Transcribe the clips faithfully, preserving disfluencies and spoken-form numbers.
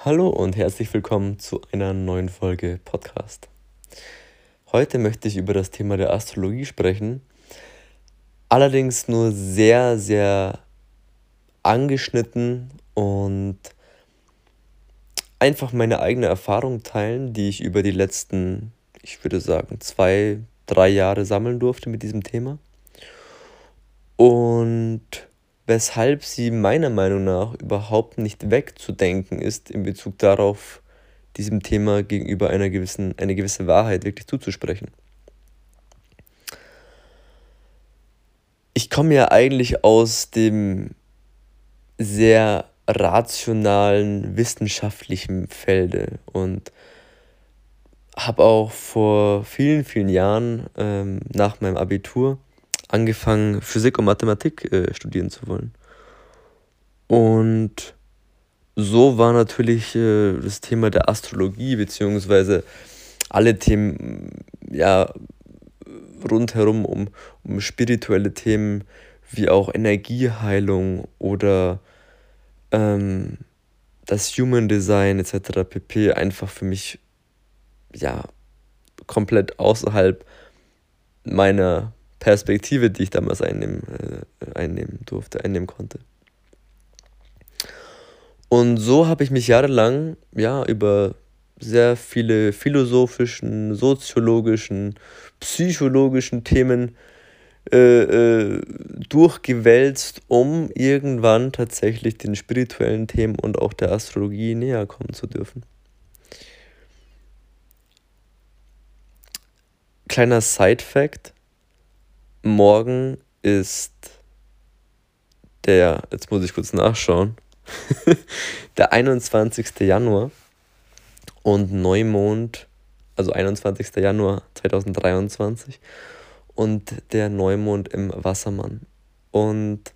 Hallo und herzlich willkommen zu einer neuen Folge Podcast. Heute möchte ich über das Thema der Astrologie sprechen, allerdings nur sehr, sehr angeschnitten und einfach meine eigene Erfahrung teilen, die ich über die letzten, ich würde sagen, zwei, drei Jahre sammeln durfte mit diesem Thema und weshalb sie meiner Meinung nach überhaupt nicht wegzudenken ist in Bezug darauf, diesem Thema gegenüber einer gewissen, eine gewisse Wahrheit wirklich zuzusprechen. Ich komme ja eigentlich aus dem sehr rationalen, wissenschaftlichen Felde und habe auch vor vielen, vielen Jahren ähm, nach meinem Abitur angefangen, Physik und Mathematik äh, studieren zu wollen. Und so war natürlich äh, das Thema der Astrologie beziehungsweise alle Themen ja rundherum um, um spirituelle Themen wie auch Energieheilung oder ähm, das Human Design et cetera pp. Einfach für mich ja komplett außerhalb meiner Perspektive, die ich damals einnehmen, äh, einnehmen durfte, einnehmen konnte. Und so habe ich mich jahrelang ja über sehr viele philosophischen, soziologischen, psychologischen Themen äh, äh, durchgewälzt, um irgendwann tatsächlich den spirituellen Themen und auch der Astrologie näher kommen zu dürfen. Kleiner Side-Fact: Morgen ist der, jetzt muss ich kurz nachschauen, der einundzwanzigster Januar und Neumond, also einundzwanzigster Januar zweitausenddreiundzwanzig und der Neumond im Wassermann. Und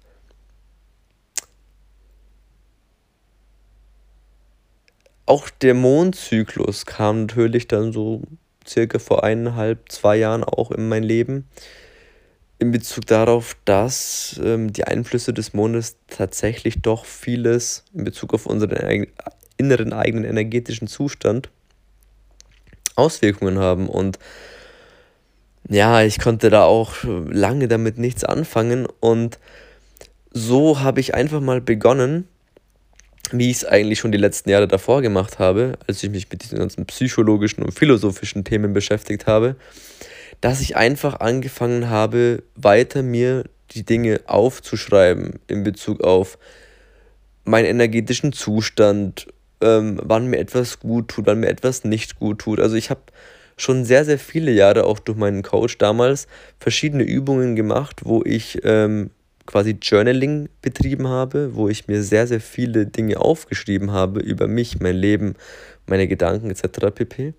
auch der Mondzyklus kam natürlich dann so circa vor eineinhalb, zwei Jahren auch in mein Leben, in Bezug darauf, dass ähm, die Einflüsse des Mondes tatsächlich doch vieles in Bezug auf unseren eig- inneren eigenen energetischen Zustand Auswirkungen haben. Und ja, ich konnte da auch lange damit nichts anfangen. Und so habe ich einfach mal begonnen, wie ich es eigentlich schon die letzten Jahre davor gemacht habe, als ich mich mit diesen ganzen psychologischen und philosophischen Themen beschäftigt habe, dass ich einfach angefangen habe, weiter mir die Dinge aufzuschreiben in Bezug auf meinen energetischen Zustand, ähm, wann mir etwas gut tut, wann mir etwas nicht gut tut. Also ich habe schon sehr, sehr viele Jahre auch durch meinen Coach damals verschiedene Übungen gemacht, wo ich ähm, quasi Journaling betrieben habe, wo ich mir sehr, sehr viele Dinge aufgeschrieben habe über mich, mein Leben, meine Gedanken et cetera pp.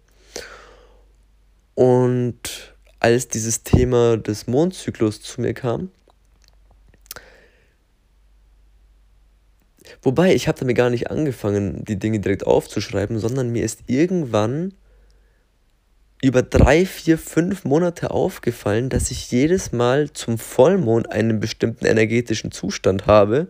Und als dieses Thema des Mondzyklus zu mir kam, wobei ich habe damit gar nicht angefangen, die Dinge direkt aufzuschreiben, sondern mir ist irgendwann über drei, vier, fünf Monate aufgefallen, dass ich jedes Mal zum Vollmond einen bestimmten energetischen Zustand habe.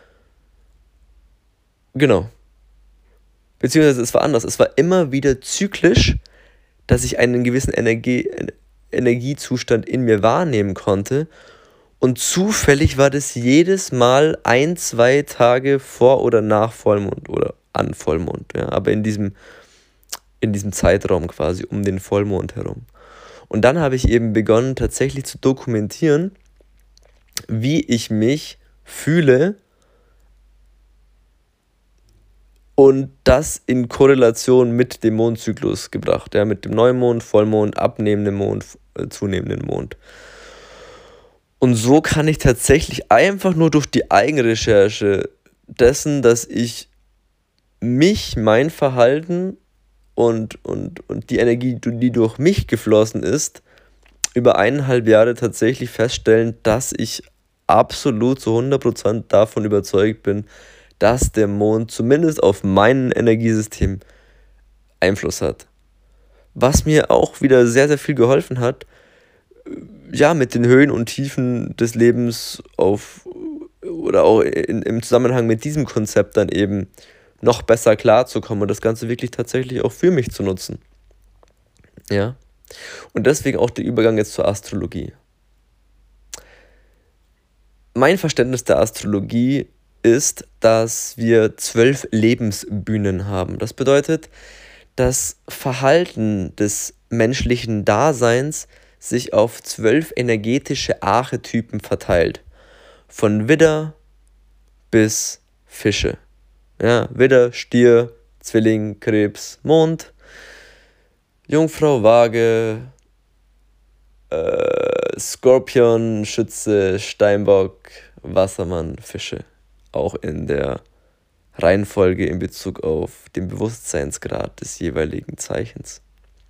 Genau. Beziehungsweise es war anders. Es war immer wieder zyklisch, dass ich einen gewissen Energie, Energiezustand in mir wahrnehmen konnte. Und zufällig war das jedes Mal ein, zwei Tage vor oder nach Vollmond oder an Vollmond. Ja, aber in diesem, in diesem Zeitraum quasi um den Vollmond herum. Und dann habe ich eben begonnen, tatsächlich zu dokumentieren, wie ich mich fühle und das in Korrelation mit dem Mondzyklus gebracht. Ja, mit dem Neumond, Vollmond, abnehmendem Mond, äh, zunehmendem Mond. Und so kann ich tatsächlich einfach nur durch die Eigenrecherche dessen, dass ich mich, mein Verhalten und, und, und die Energie, die durch mich geflossen ist, über eineinhalb Jahre tatsächlich feststellen, dass ich absolut zu hundert Prozent davon überzeugt bin, dass der Mond zumindest auf mein Energiesystem Einfluss hat. Was mir auch wieder sehr, sehr viel geholfen hat, ja, mit den Höhen und Tiefen des Lebens auf oder auch in, im Zusammenhang mit diesem Konzept dann eben noch besser klarzukommen und das Ganze wirklich tatsächlich auch für mich zu nutzen. Ja. Und deswegen auch der Übergang jetzt zur Astrologie. Mein Verständnis der Astrologie ist, dass wir zwölf Lebensbühnen haben. Das bedeutet, das Verhalten des menschlichen Daseins sich auf zwölf energetische Archetypen verteilt. Von Widder bis Fische. Ja, Widder, Stier, Zwilling, Krebs, Mond, Jungfrau, Waage, äh, Skorpion, Schütze, Steinbock, Wassermann, Fische. Auch in der Reihenfolge in Bezug auf den Bewusstseinsgrad des jeweiligen Zeichens.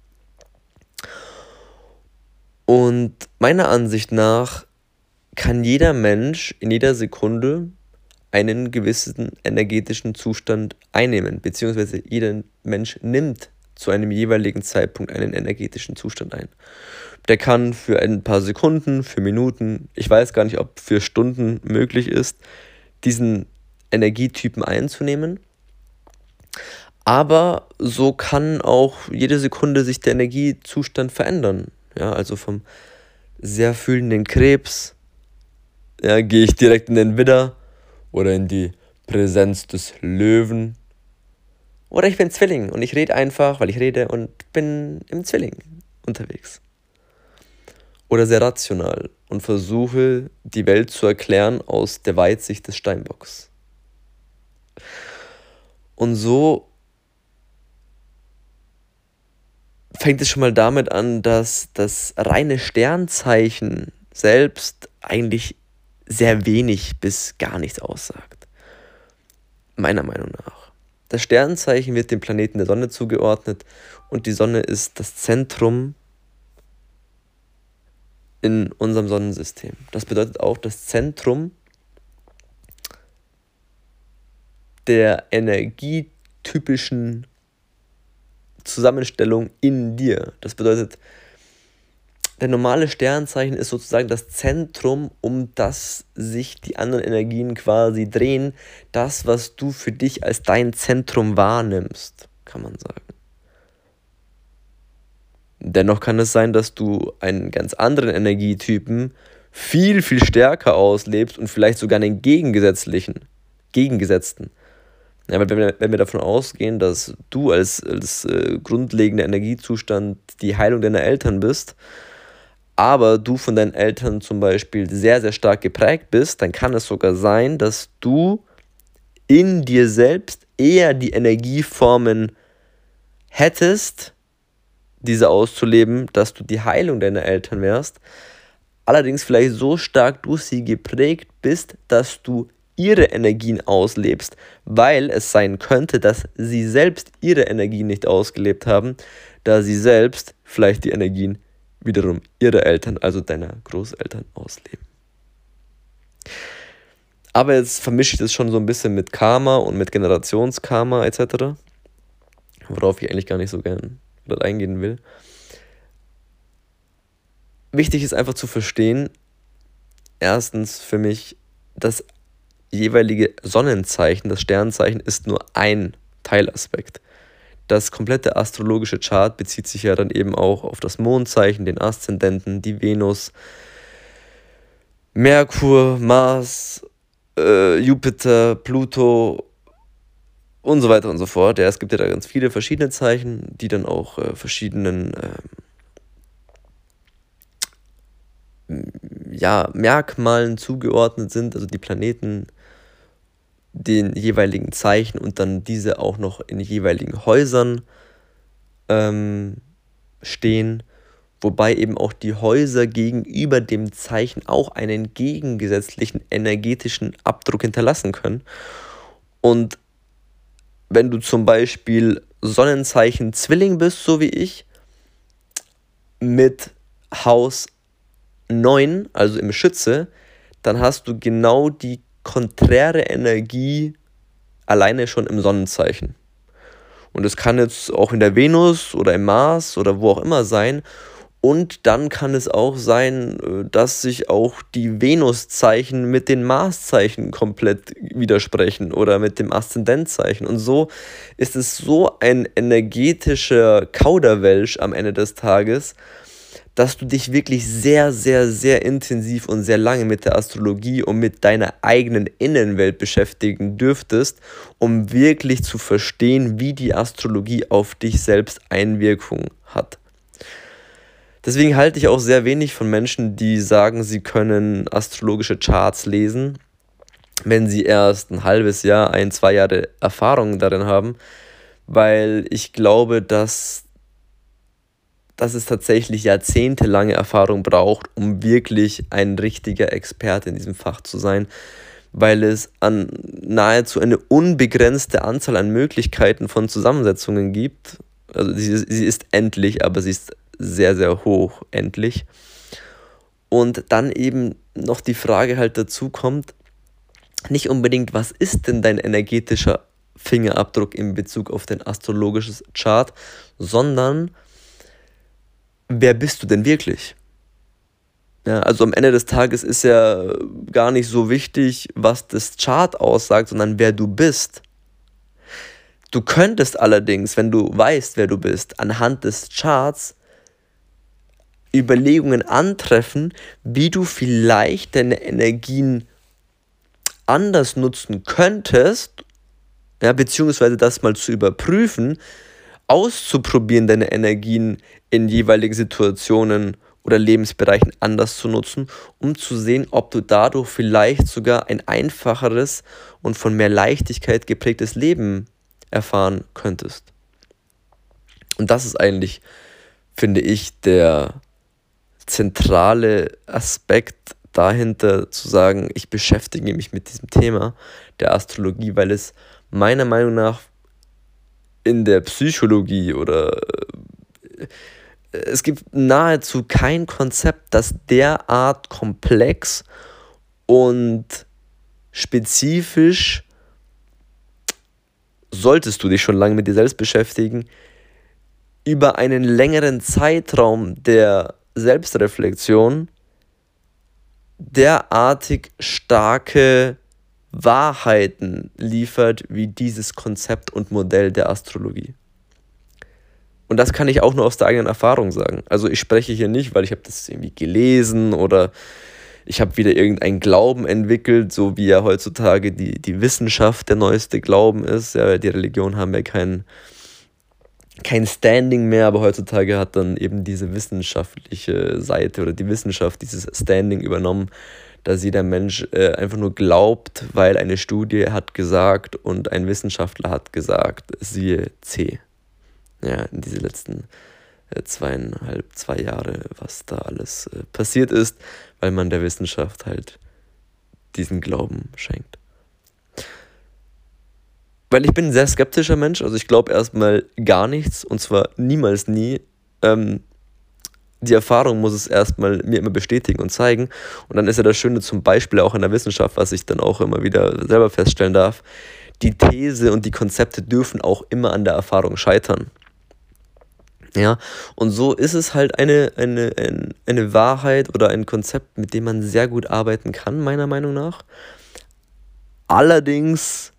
Und meiner Ansicht nach kann jeder Mensch in jeder Sekunde einen gewissen energetischen Zustand einnehmen, beziehungsweise jeder Mensch nimmt zu einem jeweiligen Zeitpunkt einen energetischen Zustand ein. Der kann für ein paar Sekunden, für Minuten, ich weiß gar nicht, ob für Stunden möglich ist, diesen Energietypen einzunehmen. Aber so kann auch jede Sekunde sich der Energiezustand verändern. Ja, also vom sehr fühlenden Krebs, ja, gehe ich direkt in den Widder oder in die Präsenz des Löwen. Oder ich bin Zwilling und ich rede einfach, weil ich rede und bin im Zwilling unterwegs. Oder sehr rational und versuche, die Welt zu erklären aus der Weitsicht des Steinbocks. Und so fängt es schon mal damit an, dass das reine Sternzeichen selbst eigentlich sehr wenig bis gar nichts aussagt. Meiner Meinung nach. Das Sternzeichen wird dem Planeten der Sonne zugeordnet und die Sonne ist das Zentrum in unserem Sonnensystem. Das bedeutet auch das Zentrum der energietypischen Zusammenstellung in dir. Das bedeutet, der normale Sternzeichen ist sozusagen das Zentrum, um das sich die anderen Energien quasi drehen. Das, was du für dich als dein Zentrum wahrnimmst, kann man sagen. Dennoch kann es sein, dass du einen ganz anderen Energietypen viel, viel stärker auslebst und vielleicht sogar einen gegengesetzlichen, gegengesetzten. Ja, weil wenn wir, wenn wir davon ausgehen, dass du als, als äh, grundlegender Energiezustand die Heilung deiner Eltern bist, aber du von deinen Eltern zum Beispiel sehr, sehr stark geprägt bist, dann kann es sogar sein, dass du in dir selbst eher die Energieformen hättest, diese auszuleben, dass du die Heilung deiner Eltern wärst, allerdings vielleicht so stark durch sie geprägt bist, dass du ihre Energien auslebst, weil es sein könnte, dass sie selbst ihre Energien nicht ausgelebt haben, da sie selbst vielleicht die Energien wiederum ihrer Eltern, also deiner Großeltern, ausleben. Aber jetzt vermische ich das schon so ein bisschen mit Karma und mit Generationskarma et cetera, worauf ich eigentlich gar nicht so gern eingehen will. Wichtig ist einfach zu verstehen, erstens für mich, das jeweilige Sonnenzeichen, das Sternzeichen, ist nur ein Teilaspekt. Das komplette astrologische Chart bezieht sich ja dann eben auch auf das Mondzeichen, den Aszendenten, die Venus, Merkur, Mars, äh, Jupiter, Pluto und so weiter und so fort. Ja, es gibt ja da ganz viele verschiedene Zeichen, die dann auch äh, verschiedenen ähm, ja, Merkmalen zugeordnet sind, also die Planeten den jeweiligen Zeichen und dann diese auch noch in jeweiligen Häusern ähm, stehen, wobei eben auch die Häuser gegenüber dem Zeichen auch einen gegengesetzlichen energetischen Abdruck hinterlassen können. Und wenn du zum Beispiel Sonnenzeichen Zwilling bist, so wie ich, mit Haus neun, also im Schütze, dann hast du genau die konträre Energie alleine schon im Sonnenzeichen. Und es kann jetzt auch in der Venus oder im Mars oder wo auch immer sein. Und dann kann es auch sein, dass sich auch die Venuszeichen mit den Marszeichen komplett widersprechen oder mit dem Aszendentzeichen. Und so ist es so ein energetischer Kauderwelsch am Ende des Tages, dass du dich wirklich sehr, sehr, sehr intensiv und sehr lange mit der Astrologie und mit deiner eigenen Innenwelt beschäftigen dürftest, um wirklich zu verstehen, wie die Astrologie auf dich selbst Einwirkung hat. Deswegen halte ich auch sehr wenig von Menschen, die sagen, sie können astrologische Charts lesen, wenn sie erst ein halbes Jahr, ein, zwei Jahre Erfahrung darin haben, weil ich glaube, dass, dass es tatsächlich jahrzehntelange Erfahrung braucht, um wirklich ein richtiger Experte in diesem Fach zu sein, weil es an nahezu eine unbegrenzte Anzahl an Möglichkeiten von Zusammensetzungen gibt. Also sie, sie ist endlich, aber sie ist sehr, sehr hoch endlich. Und dann eben noch die Frage halt dazu kommt, nicht unbedingt, was ist denn dein energetischer Fingerabdruck in Bezug auf dein astrologisches Chart, sondern wer bist du denn wirklich? Ja, also am Ende des Tages ist ja gar nicht so wichtig, was das Chart aussagt, sondern wer du bist. Du könntest allerdings, wenn du weißt, wer du bist, anhand des Charts Überlegungen antreffen, wie du vielleicht deine Energien anders nutzen könntest, ja, beziehungsweise das mal zu überprüfen, auszuprobieren, deine Energien in jeweiligen Situationen oder Lebensbereichen anders zu nutzen, um zu sehen, ob du dadurch vielleicht sogar ein einfacheres und von mehr Leichtigkeit geprägtes Leben erfahren könntest. Und das ist eigentlich, finde ich, der zentrale Aspekt dahinter, zu sagen, ich beschäftige mich mit diesem Thema der Astrologie, weil es meiner Meinung nach in der Psychologie oder es gibt nahezu kein Konzept, das derart komplex und spezifisch, solltest du dich schon lange mit dir selbst beschäftigen, über einen längeren Zeitraum der Selbstreflexion derartig starke Wahrheiten liefert wie dieses Konzept und Modell der Astrologie. Und das kann ich auch nur aus der eigenen Erfahrung sagen. Also ich spreche hier nicht, weil ich habe das irgendwie gelesen oder ich habe wieder irgendeinen Glauben entwickelt, so wie ja heutzutage die, die Wissenschaft der neueste Glauben ist. Ja, die Religionen haben ja keinen kein Standing mehr, aber heutzutage hat dann eben diese wissenschaftliche Seite oder die Wissenschaft dieses Standing übernommen, dass jeder Mensch äh, einfach nur glaubt, weil eine Studie hat gesagt und ein Wissenschaftler hat gesagt, siehe C. Ja, in diese letzten äh, zweieinhalb, zwei Jahre, was da alles äh, passiert ist, weil man der Wissenschaft halt diesen Glauben schenkt. Weil ich bin ein sehr skeptischer Mensch, also ich glaube erstmal gar nichts und zwar niemals nie. Ähm, die Erfahrung muss es erstmal mir immer bestätigen und zeigen. Und dann ist ja das Schöne zum Beispiel auch in der Wissenschaft, was ich dann auch immer wieder selber feststellen darf, die These und die Konzepte dürfen auch immer an der Erfahrung scheitern. Ja, und so ist es halt eine, eine, eine, eine Wahrheit oder ein Konzept, mit dem man sehr gut arbeiten kann, meiner Meinung nach. Allerdings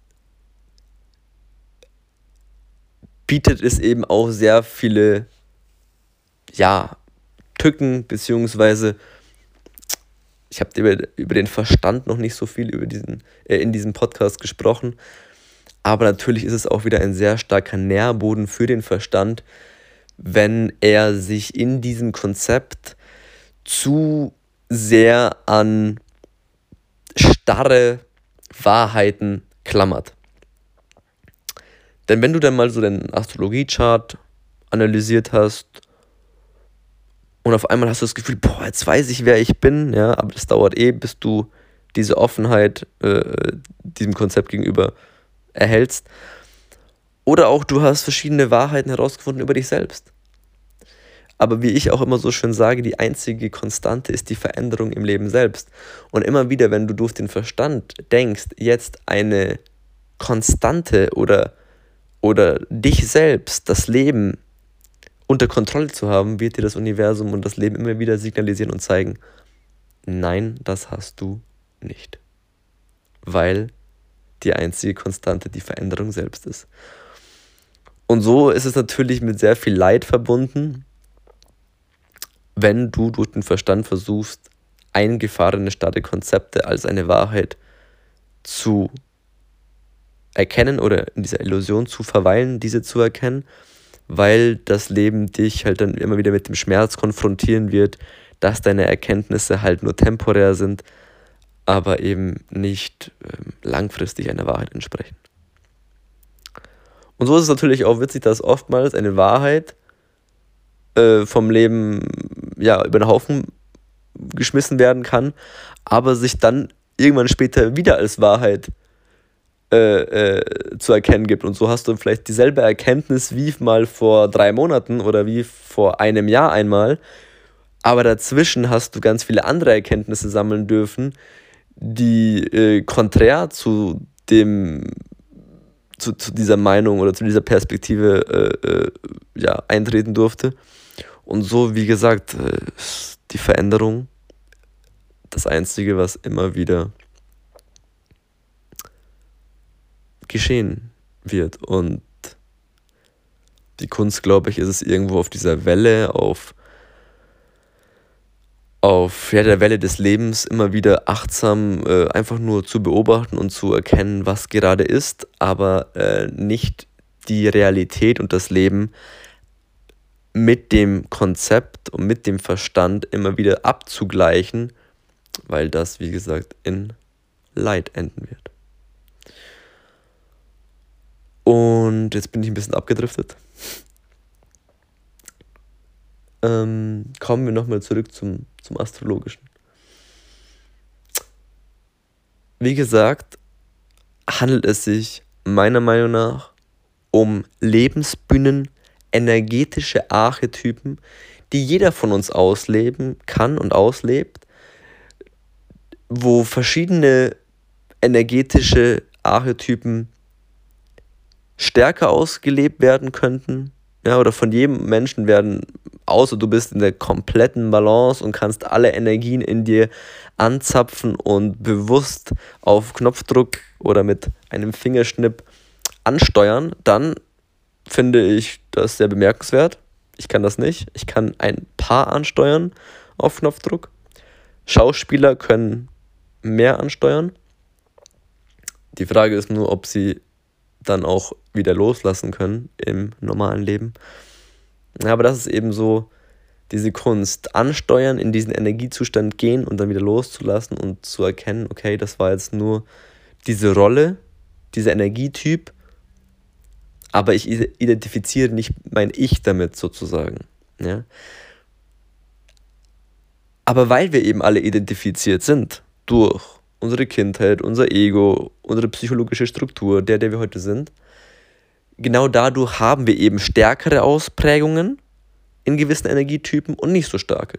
bietet es eben auch sehr viele, ja, Tücken, beziehungsweise ich habe über, über den Verstand noch nicht so viel über diesen, äh, in diesem Podcast gesprochen, aber natürlich ist es auch wieder ein sehr starker Nährboden für den Verstand, wenn er sich in diesem Konzept zu sehr an starre Wahrheiten klammert. Denn wenn du dann mal so den Astrologie-Chart analysiert hast und auf einmal hast du das Gefühl, boah, jetzt weiß ich, wer ich bin, ja, aber das dauert eh, bis du diese Offenheit äh, diesem Konzept gegenüber erhältst. Oder auch du hast verschiedene Wahrheiten herausgefunden über dich selbst. Aber wie ich auch immer so schön sage, die einzige Konstante ist die Veränderung im Leben selbst. Und immer wieder, wenn du durch den Verstand denkst, jetzt eine Konstante oder, oder dich selbst, das Leben unter Kontrolle zu haben, wird dir das Universum und das Leben immer wieder signalisieren und zeigen, nein, das hast du nicht. Weil die einzige Konstante die Veränderung selbst ist. Und so ist es natürlich mit sehr viel Leid verbunden, wenn du durch den Verstand versuchst, eingefahrene starre Konzepte als eine Wahrheit zu erkennen oder in dieser Illusion zu verweilen, diese zu erkennen, weil das Leben dich halt dann immer wieder mit dem Schmerz konfrontieren wird, dass deine Erkenntnisse halt nur temporär sind, aber eben nicht ähm, langfristig einer Wahrheit entsprechen. Und so ist es natürlich auch witzig, dass oftmals eine Wahrheit äh, vom Leben ja, über den Haufen geschmissen werden kann, aber sich dann irgendwann später wieder als Wahrheit äh, äh, zu erkennen gibt. Und so hast du vielleicht dieselbe Erkenntnis wie mal vor drei Monaten oder wie vor einem Jahr einmal, aber dazwischen hast du ganz viele andere Erkenntnisse sammeln dürfen, die äh, konträr zu dem Zu, zu dieser Meinung oder zu dieser Perspektive äh, äh, ja, eintreten durfte. Und so, wie gesagt, äh, ist die Veränderung das Einzige, was immer wieder geschehen wird. Und die Kunst, glaube ich, ist es irgendwo auf dieser Welle, auf, auf ja, der Welle des Lebens immer wieder achtsam äh, einfach nur zu beobachten und zu erkennen, was gerade ist, aber äh, nicht die Realität und das Leben mit dem Konzept und mit dem Verstand immer wieder abzugleichen, weil das, wie gesagt, in Leid enden wird. Und jetzt bin ich ein bisschen abgedriftet. Ähm, kommen wir nochmal zurück zum, zum Astrologischen. Wie gesagt, handelt es sich meiner Meinung nach um Lebensbühnen, energetische Archetypen, die jeder von uns ausleben kann und auslebt, wo verschiedene energetische Archetypen stärker ausgelebt werden könnten, ja, oder von jedem Menschen werden, außer du bist in der kompletten Balance und kannst alle Energien in dir anzapfen und bewusst auf Knopfdruck oder mit einem Fingerschnipp ansteuern, dann finde ich das sehr bemerkenswert. Ich kann das nicht. Ich kann ein Paar ansteuern auf Knopfdruck. Schauspieler können mehr ansteuern. Die Frage ist nur, ob sie dann auch wieder loslassen können im normalen Leben. Ja, aber das ist eben so diese Kunst. Ansteuern, in diesen Energiezustand gehen und dann wieder loszulassen und zu erkennen, okay, das war jetzt nur diese Rolle, dieser Energietyp, aber ich identifiziere nicht mein Ich damit sozusagen. Ja? Aber weil wir eben alle identifiziert sind durch unsere Kindheit, unser Ego, unsere psychologische Struktur, der, der wir heute sind, genau dadurch haben wir eben stärkere Ausprägungen in gewissen Energietypen und nicht so starke.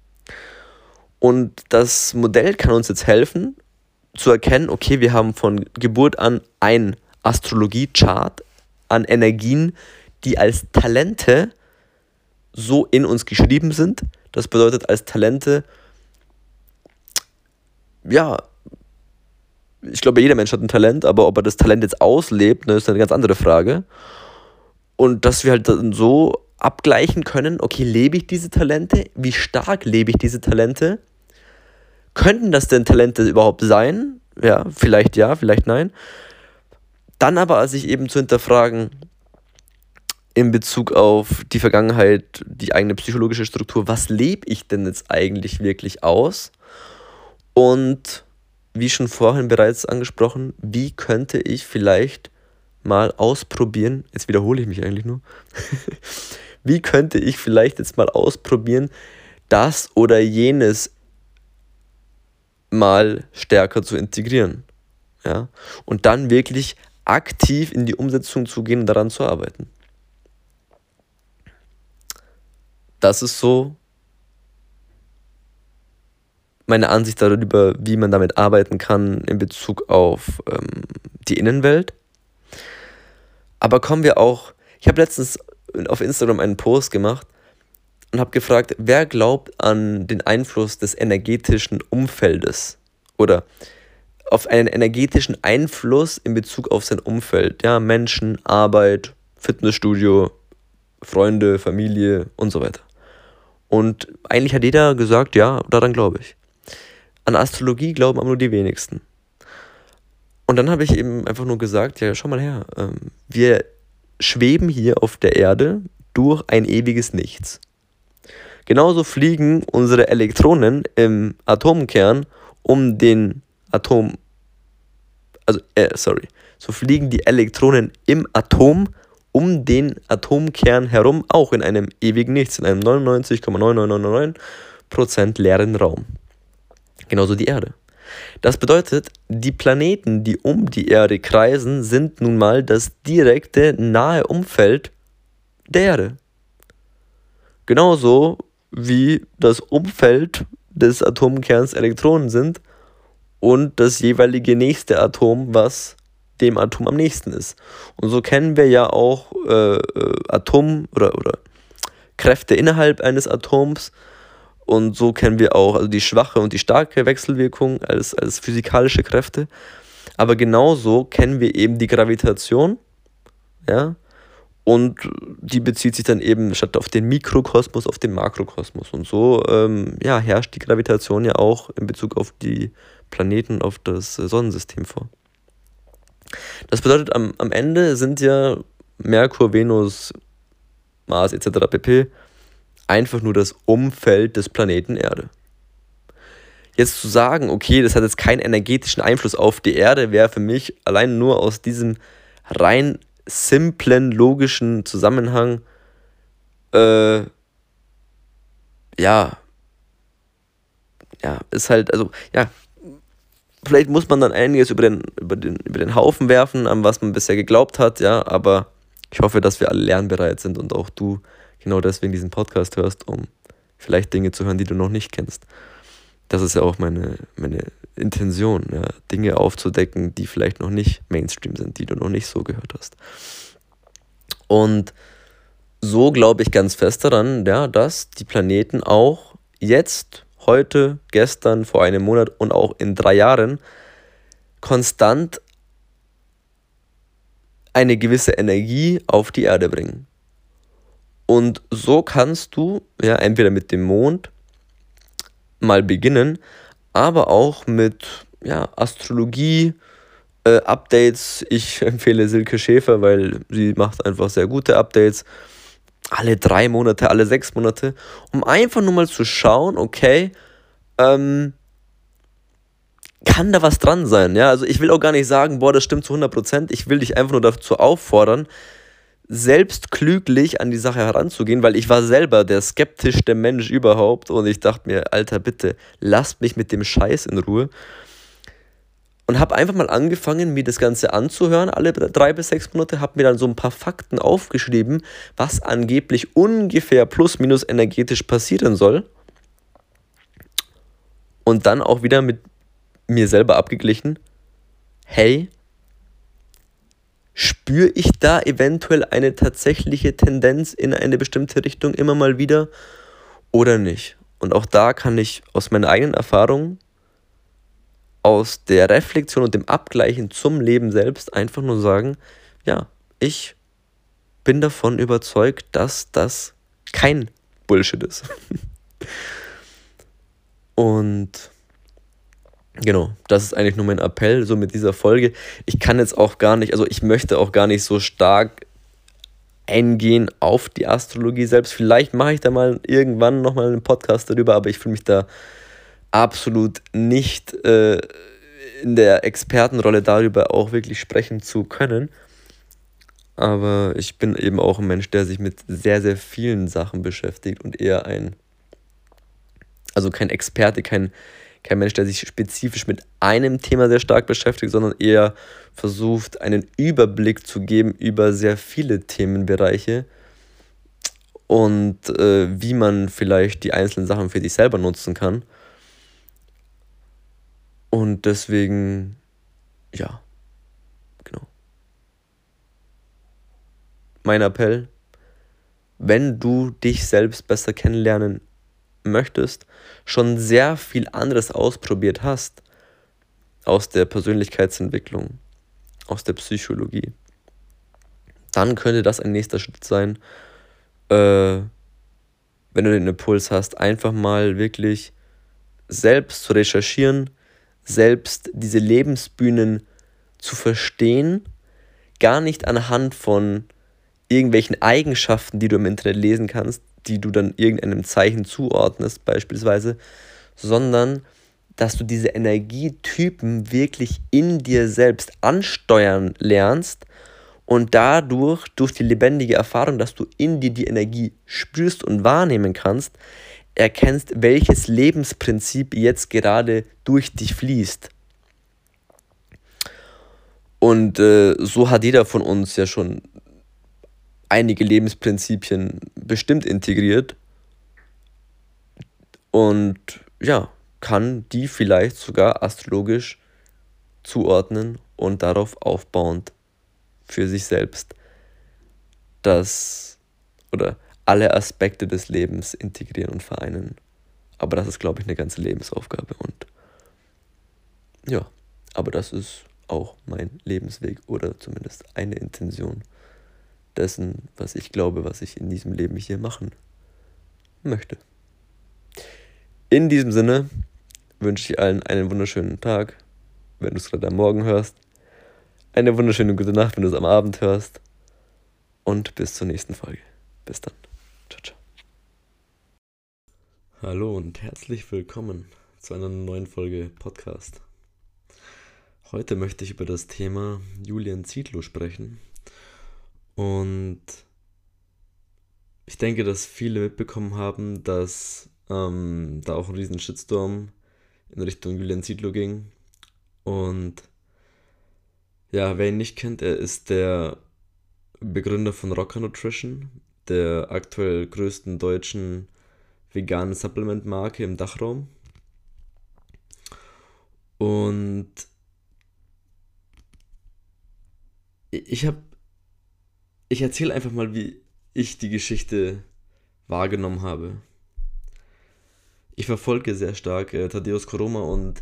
Und das Modell kann uns jetzt helfen, zu erkennen, okay, wir haben von Geburt an ein Astrologie-Chart an Energien, die als Talente so in uns geschrieben sind. Das bedeutet, als Talente, ja, ich glaube, jeder Mensch hat ein Talent, aber ob er das Talent jetzt auslebt, ne, ist eine ganz andere Frage. Und dass wir halt dann so abgleichen können, okay, lebe ich diese Talente? Wie stark lebe ich diese Talente? Könnten das denn Talente überhaupt sein? Ja, vielleicht ja, vielleicht nein. Dann aber sich eben zu hinterfragen, in Bezug auf die Vergangenheit, die eigene psychologische Struktur, was lebe ich denn jetzt eigentlich wirklich aus? Und wie schon vorhin bereits angesprochen, wie könnte ich vielleicht mal ausprobieren, jetzt wiederhole ich mich eigentlich nur, wie könnte ich vielleicht jetzt mal ausprobieren, das oder jenes mal stärker zu integrieren, ja, und dann wirklich aktiv in die Umsetzung zu gehen und daran zu arbeiten. Das ist so meine Ansicht darüber, wie man damit arbeiten kann in Bezug auf ähm, die Innenwelt. Aber kommen wir auch, ich habe letztens auf Instagram einen Post gemacht und habe gefragt, wer glaubt an den Einfluss des energetischen Umfeldes oder auf einen energetischen Einfluss in Bezug auf sein Umfeld, ja, Menschen, Arbeit, Fitnessstudio, Freunde, Familie und so weiter. Und eigentlich hat jeder gesagt, ja, daran glaube ich. An Astrologie glauben aber nur die wenigsten. Und dann habe ich eben einfach nur gesagt, ja, schau mal her, ähm, wir schweben hier auf der Erde durch ein ewiges Nichts. Genauso fliegen unsere Elektronen im Atomkern um den Atom, also, äh, sorry, so fliegen die Elektronen im Atom um den Atomkern herum, auch in einem ewigen Nichts, in einem neunundneunzig Komma neun neun neun neun Prozent leeren Raum. Genauso die Erde. Das bedeutet, die Planeten, die um die Erde kreisen, sind nun mal das direkte, nahe Umfeld der Erde. Genauso wie das Umfeld des Atomkerns Elektronen sind und das jeweilige nächste Atom, was dem Atom am nächsten ist. Und so kennen wir ja auch äh, Atom- oder, oder Kräfte innerhalb eines Atoms. Und so kennen wir auch also die schwache und die starke Wechselwirkung als, als physikalische Kräfte. Aber genauso kennen wir eben die Gravitation, ja, und die bezieht sich dann eben statt auf den Mikrokosmos auf den Makrokosmos. Und so ähm, ja, herrscht die Gravitation ja auch in Bezug auf die Planeten, auf das Sonnensystem vor. Das bedeutet, am, am Ende sind ja Merkur, Venus, Mars et cetera pp. Einfach nur das Umfeld des Planeten Erde. Jetzt zu sagen, okay, das hat jetzt keinen energetischen Einfluss auf die Erde, wäre für mich allein nur aus diesem rein simplen, logischen Zusammenhang, äh, ja, ja, ist halt, also, ja, vielleicht muss man dann einiges über den, über den, über den Haufen werfen, an was man bisher geglaubt hat, ja, aber ich hoffe, dass wir alle lernbereit sind und auch du genau deswegen diesen Podcast hörst, um vielleicht Dinge zu hören, die du noch nicht kennst. Das ist ja auch meine, meine Intention, ja, Dinge aufzudecken, die vielleicht noch nicht Mainstream sind, die du noch nicht so gehört hast. Und so glaube ich ganz fest daran, ja, dass die Planeten auch jetzt, heute, gestern, vor einem Monat und auch in drei Jahren konstant eine gewisse Energie auf die Erde bringen. Und so kannst du ja entweder mit dem Mond mal beginnen, aber auch mit ja, Astrologie, äh, Updates. Ich empfehle Silke Schäfer, weil sie macht einfach sehr gute Updates. Alle drei Monate, alle sechs Monate, um einfach nur mal zu schauen, okay, ähm, kann da was dran sein? Ja, also ich will auch gar nicht sagen, boah, das stimmt zu hundert Prozent. Ich will dich einfach nur dazu auffordern, selbst klüglich an die Sache heranzugehen, weil ich war selber der skeptischste Mensch überhaupt und ich dachte mir, Alter, bitte, lasst mich mit dem Scheiß in Ruhe. Und habe einfach mal angefangen, mir das Ganze anzuhören, alle drei bis sechs Monate, habe mir dann so ein paar Fakten aufgeschrieben, was angeblich ungefähr plus minus energetisch passieren soll. Und dann auch wieder mit mir selber abgeglichen, hey, spüre ich da eventuell eine tatsächliche Tendenz in eine bestimmte Richtung immer mal wieder oder nicht? Und auch da kann ich aus meiner eigenen Erfahrung, aus der Reflexion und dem Abgleichen zum Leben selbst einfach nur sagen, ja, ich bin davon überzeugt, dass das kein Bullshit ist. Und genau, das ist eigentlich nur mein Appell, so mit dieser Folge. Ich kann jetzt auch gar nicht, also ich möchte auch gar nicht so stark eingehen auf die Astrologie selbst. Vielleicht mache ich da mal irgendwann nochmal einen Podcast darüber, aber ich fühle mich da absolut nicht äh, in der Expertenrolle darüber auch wirklich sprechen zu können. Aber ich bin eben auch ein Mensch, der sich mit sehr, sehr vielen Sachen beschäftigt und eher ein, also kein Experte, kein Kein Mensch, der sich spezifisch mit einem Thema sehr stark beschäftigt, sondern eher versucht, einen Überblick zu geben über sehr viele Themenbereiche und äh, wie man vielleicht die einzelnen Sachen für sich selber nutzen kann. Und deswegen, ja, genau. Mein Appell, wenn du dich selbst besser kennenlernen möchtest, schon sehr viel anderes ausprobiert hast aus der Persönlichkeitsentwicklung, aus der Psychologie, dann könnte das ein nächster Schritt sein, äh, wenn du den Impuls hast, einfach mal wirklich selbst zu recherchieren, selbst diese Lebensbühnen zu verstehen, gar nicht anhand von irgendwelchen Eigenschaften, die du im Internet lesen kannst, die du dann irgendeinem Zeichen zuordnest beispielsweise, sondern dass du diese Energietypen wirklich in dir selbst ansteuern lernst und dadurch, durch die lebendige Erfahrung, dass du in dir die Energie spürst und wahrnehmen kannst, erkennst, welches Lebensprinzip jetzt gerade durch dich fließt. Und äh, so hat jeder von uns ja schon einige Lebensprinzipien bestimmt integriert und ja, kann die vielleicht sogar astrologisch zuordnen und darauf aufbauend für sich selbst das oder alle Aspekte des Lebens integrieren und vereinen. Aber das ist, glaube ich, eine ganze Lebensaufgabe und ja, aber das ist auch mein Lebensweg oder zumindest eine Intention dessen, was ich glaube, was ich in diesem Leben hier machen möchte. In diesem Sinne wünsche ich allen einen wunderschönen Tag, wenn du es gerade am Morgen hörst. Eine wunderschöne gute Nacht, wenn du es am Abend hörst. Und bis zur nächsten Folge. Bis dann. Ciao, ciao. Hallo und herzlich willkommen zu einer neuen Folge Podcast. Heute möchte ich über das Thema Julian Zietlow sprechen. Und ich denke, dass viele mitbekommen haben, dass ähm, da auch ein riesen Shitstorm in Richtung Julian Zietlow ging. Und ja, wer ihn nicht kennt, er ist der Begründer von Rocker Nutrition, der aktuell größten deutschen veganen Supplement-Marke im Dachraum. Und ich habe, ich erzähle einfach mal, wie ich die Geschichte wahrgenommen habe. Ich verfolge sehr stark äh, Thaddäus Koroma und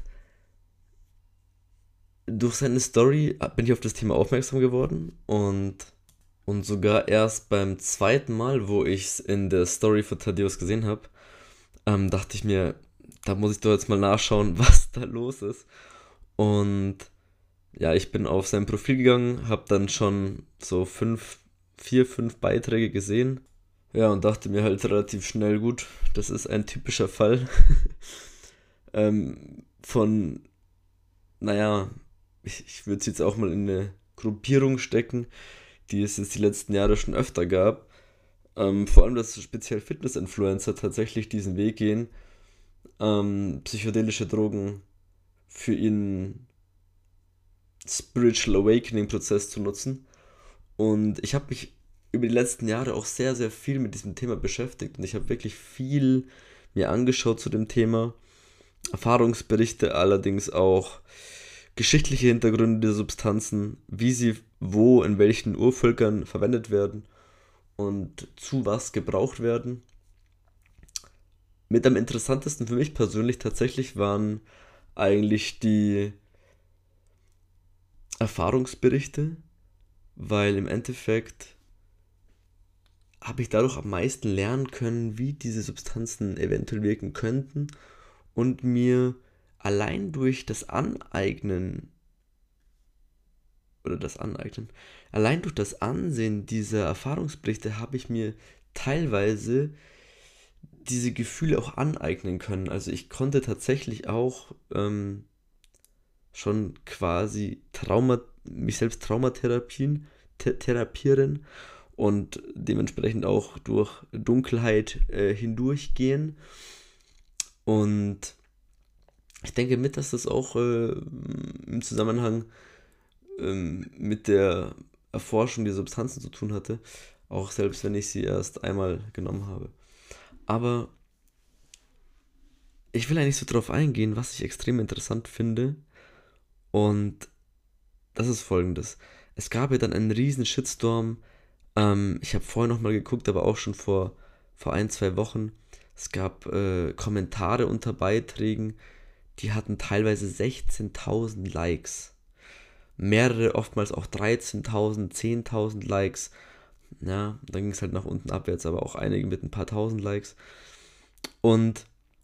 durch seine Story bin ich auf das Thema aufmerksam geworden und, und sogar erst beim zweiten Mal, wo ich es in der Story von Thaddäus gesehen habe, ähm, dachte ich mir, da muss ich doch jetzt mal nachschauen, was da los ist. Und ja, ich bin auf sein Profil gegangen, habe dann schon so fünf, vier, fünf Beiträge gesehen. Ja, und dachte mir halt relativ schnell, gut, das ist ein typischer Fall ähm, von, naja, ich, ich würde es jetzt auch mal in eine Gruppierung stecken, die es jetzt die letzten Jahre schon öfter gab. Ähm, vor allem, dass speziell Fitness-Influencer tatsächlich diesen Weg gehen, ähm, psychedelische Drogen für ihren Spiritual Awakening-Prozess zu nutzen. Und ich habe mich über die letzten Jahre auch sehr, sehr viel mit diesem Thema beschäftigt. Und ich habe wirklich viel mir angeschaut zu dem Thema. Erfahrungsberichte, allerdings auch geschichtliche Hintergründe der Substanzen, wie sie wo, in welchen Urvölkern verwendet werden und zu was gebraucht werden. Mit am interessantesten für mich persönlich tatsächlich waren eigentlich die Erfahrungsberichte, weil im Endeffekt habe ich dadurch am meisten lernen können, wie diese Substanzen eventuell wirken könnten und mir allein durch das Aneignen oder das Aneignen, allein durch das Ansehen dieser Erfahrungsberichte habe ich mir teilweise diese Gefühle auch aneignen können. Also ich konnte tatsächlich auch ähm, schon quasi Trauma, mich selbst traumatherapien, th- therapieren und dementsprechend auch durch Dunkelheit äh, hindurchgehen. Und ich denke mit, dass das auch äh, im Zusammenhang ähm, mit der Erforschung der Substanzen zu tun hatte, auch selbst wenn ich sie erst einmal genommen habe. Aber ich will eigentlich so drauf eingehen, was ich extrem interessant finde. Und das ist folgendes. Es gab ja dann einen riesen Shitstorm Ähm, ich habe vorher nochmal geguckt, aber auch schon vor, vor ein, zwei Wochen. Es gab äh, Kommentare unter Beiträgen, die hatten teilweise sechzehntausend Likes. Mehrere, oftmals auch dreizehntausend, zehntausend Likes. Ja, dann ging es halt nach unten abwärts, aber auch einige mit ein paar tausend Likes. Und